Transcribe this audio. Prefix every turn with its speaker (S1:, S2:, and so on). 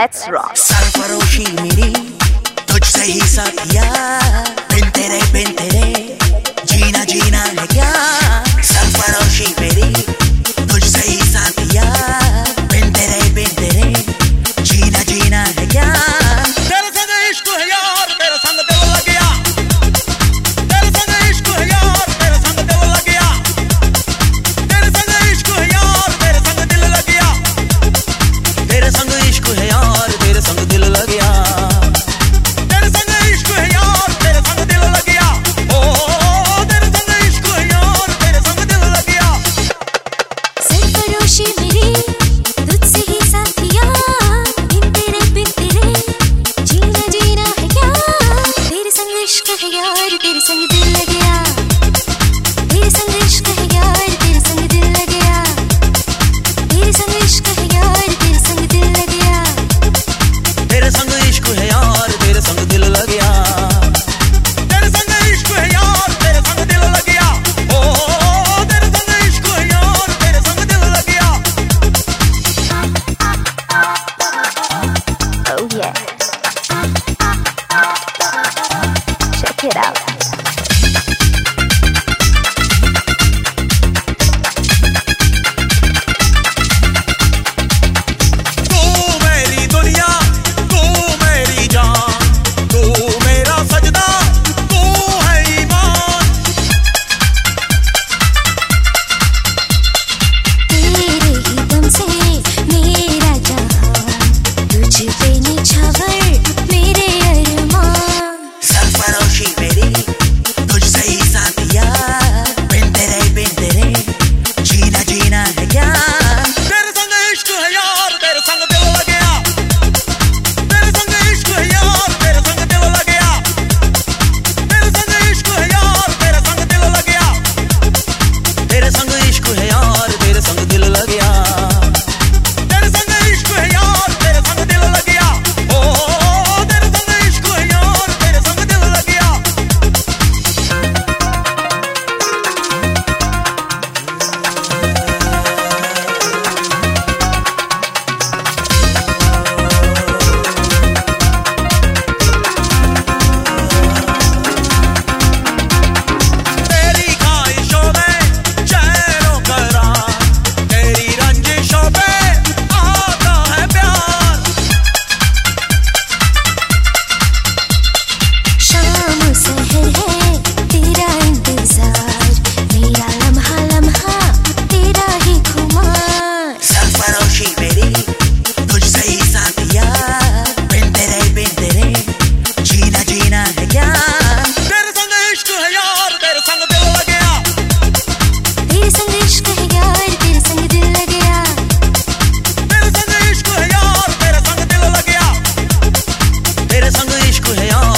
S1: Let's rock.
S2: सरफरोशी मेरी तुझसे ही साथिया, बिन तेरे जीना जीना है क्या। सरफरोशी मेरी तुझसे ही साथिया, बिन तेरे जीना जीना है क्या। तेरे संग इश्क है यार, तेरे संग दिल लग गया। तेरे संग इश्क है यार, तेरे संग दिल लग गया। तेरे संग इश्क है यार, तेरे संग दिल लग गया। तेरे संग इश्क है यार, तेरे संग दिल लग गया। तेरे संग इश्क है यार, तेरे संग दिल लग गया। ओ तेरे संग इश्क है यार, तेरे संग दिल लग गया।
S3: सरफरोशी मेरी तुझसे ही साथिया, बिन तेरे जीना जीना है क्या। तेरे संग इश्क है यार, तेरे संग दिल लग गया। तेरे संग इश्क है यार, तेरे संग दिल लग गया। तेरे संग इश्क है यार, तेरे संग दिल लग गया।
S2: तेरे संग इश्क है यार, तेरे संग दिल लग गया। तेरे संग इश्क है यार, तेरे संग दिल लग गया। ओ तेरे संग इश्क है यार, तेरे संग दिल लग गया।
S1: Oh yeah. Check it out.
S2: तेरे संग इश्क है यार।